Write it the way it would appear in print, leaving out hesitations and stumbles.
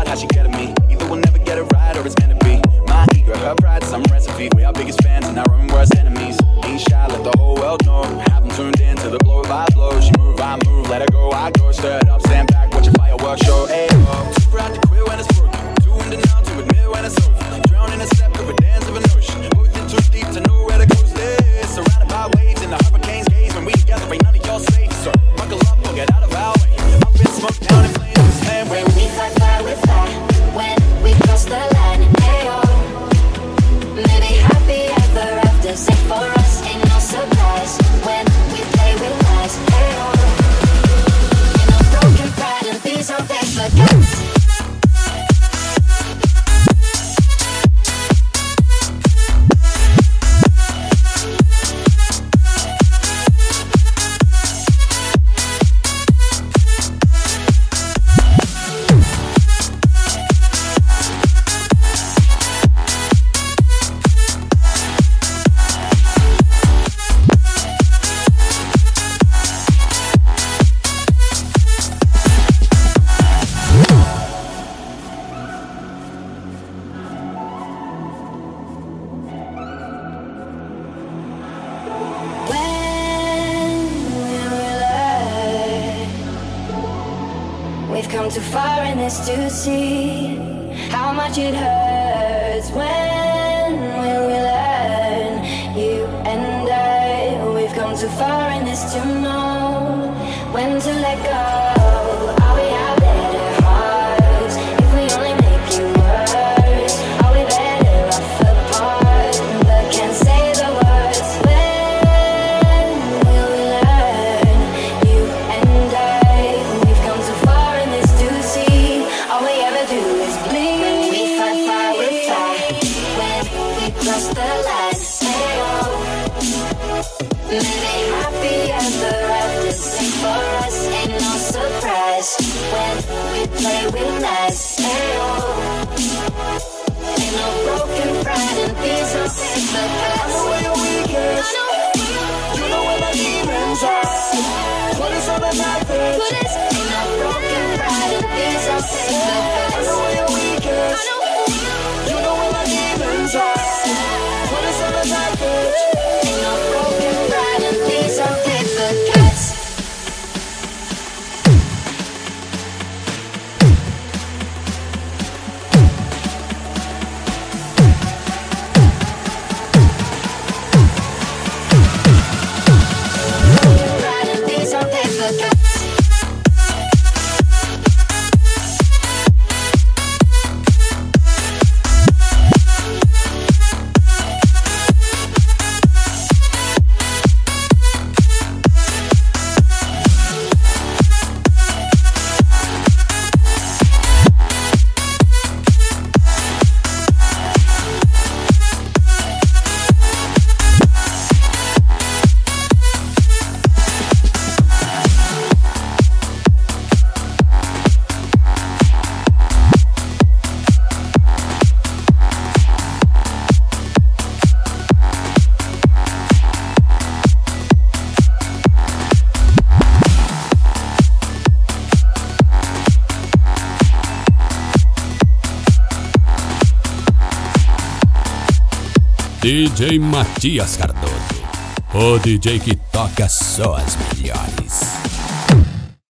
how she get at me. Either we'll never get it right or it's meant to be. My ego, her pride, some recipe. We are biggest fans and our own worst enemies. Ain't shy, let the whole world know. Have them tuned in to the blow by blow. She move, I move, let her go, I go. Stir it up, stand back, watch a fireworks show. Hey, oh, too proud to quit when it's broken. Too in denial to admit when it's over. Drown in a step of a dance of an ocean. Both in too deep to know where the coast is. Surrounded by waves in the hurricane's gaze. When we together, ain't none of y'all safe. So buckle up or get out of our way. Up in smoke, down in flames. When we fight fire with fire. When we cross the line, ayo. Maybe happy ever after. Sing for us, ain't no surprise. When we play with lies, ayo. You know, broken pride and these are paper cuts. Too far in this to see how much it hurts. When will we learn? You and I, we've come too far in this to know when to let go. Are we our better hearts? If we only make it worse, are we better off apart? But can't say the words. When will we learn? You and I, we've come too far in this to see. All we ever do is bleed. When we fight fire with fire. When we cross the line, ayo. Maybe happy ever after. Sing for us, ain't no surprise. When we play with lies, ayo. Ain't no broken pride and these are paper cuts. I know where your weakest. You know where my demons are. Put us on the knife edge. Ain't no broken pride and these are paper I cuts. know where your weakest. You know where my demons are. Put us on the knife edge. Ain't no broken pride and these are paper cuts. Pride and these are paper cuts. DJ Matias Cardoso, o DJ que toca só as melhores.